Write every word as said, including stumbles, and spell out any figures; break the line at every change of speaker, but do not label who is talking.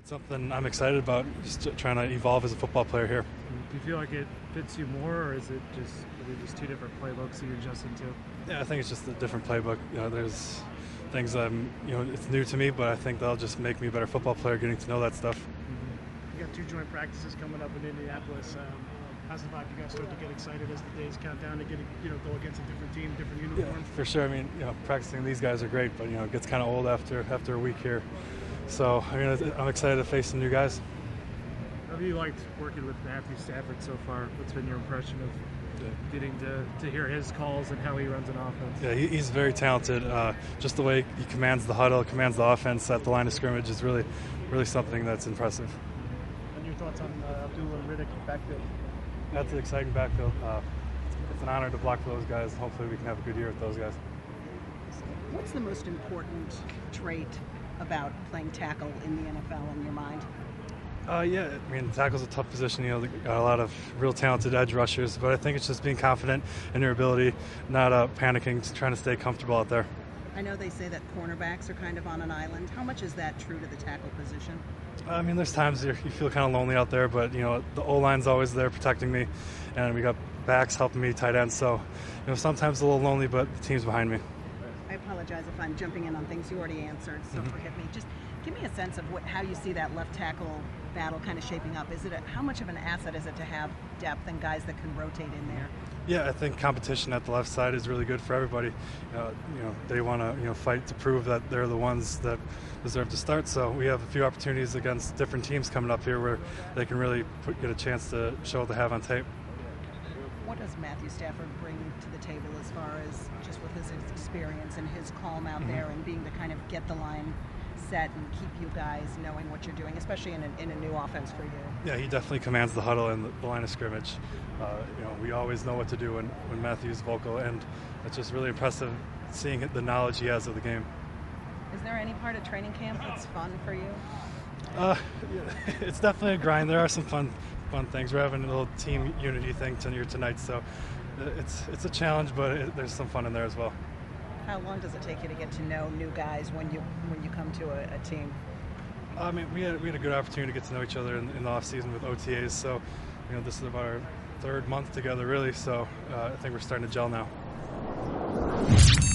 Something I'm excited about, just trying to evolve as a football player here.
Do you feel like it fits you more, or is it just are they just two different playbooks that you adjust into?
Yeah, I think it's just a different playbook. You know, there's things I'm, you know, it's new to me, but I think that'll just make me a better football player, getting to know that stuff.
Mm-hmm. You got two joint practices coming up in Indianapolis. Um, how's the vibe? You guys start to get excited as the days count down to get, you know, go against a different team, different uniforms?
Yeah, for sure. I mean, you know, practicing these guys are great, but you know, it gets kind of old after after a week here. So, I mean, I'm excited to face some new guys.
How have you liked working with Matthew Stafford so far? What's been your impression of yeah. getting to, to hear his calls and how he runs an offense?
Yeah, he, he's very talented. Uh, just the way he commands the huddle, commands the offense at the line of scrimmage is really, really something that's impressive.
And your thoughts on uh, Abdullah and Riddick backfield?
That's an exciting backfield. Uh, it's an honor to block for those guys. Hopefully we can have a good year with those guys.
What's the most important trait about playing tackle in the N F L in your mind?
Uh, yeah, I mean, tackle's a tough position. You know, got a lot of real talented edge rushers, but I think it's just being confident in your ability, not uh, panicking, just trying to stay comfortable out there.
I know they say that cornerbacks are kind of on an island. How much is that true to the tackle position?
I mean, there's times you feel kind of lonely out there, but, you know, the O-line's always there protecting me, and we got backs helping me, tight ends, so, you know, sometimes a little lonely, but the team's behind me.
I apologize if I'm jumping in on things you already answered, so mm-hmm. forgive me. Just give me a sense of what, how you see that left tackle battle kind of shaping up. Is it a, how much of an asset is it to have depth and guys that can rotate in there?
Yeah, I think competition at the left side is really good for everybody. Uh, you know, they want to you know fight to prove that they're the ones that deserve to start. So we have a few opportunities against different teams coming up here where they can really put, get a chance to show what they have on tape.
What does Matthew Stafford bring to the table as far as just with his experience and his calm out mm-hmm. there and being to kind of get the line set and keep you guys knowing what you're doing, especially in a, in a new offense for you?
Yeah, he definitely commands the huddle and the, the line of scrimmage. Uh, you know, we always know what to do when, when Matthew's vocal, and it's just really impressive seeing the knowledge he has of the game.
Is there any part of training camp that's fun for you?
Uh, yeah, it's definitely a grind. There are some fun fun things. We're having a little team unity thing here tonight, so it's it's a challenge, but it, there's some fun in there as well.
How long does it take you to get to know new guys when you when you come to a, a team?
I mean, we had we had a good opportunity to get to know each other in, in the off season with O T As. So, you know, this is about our third month together, really. So, uh, I think we're starting to gel now.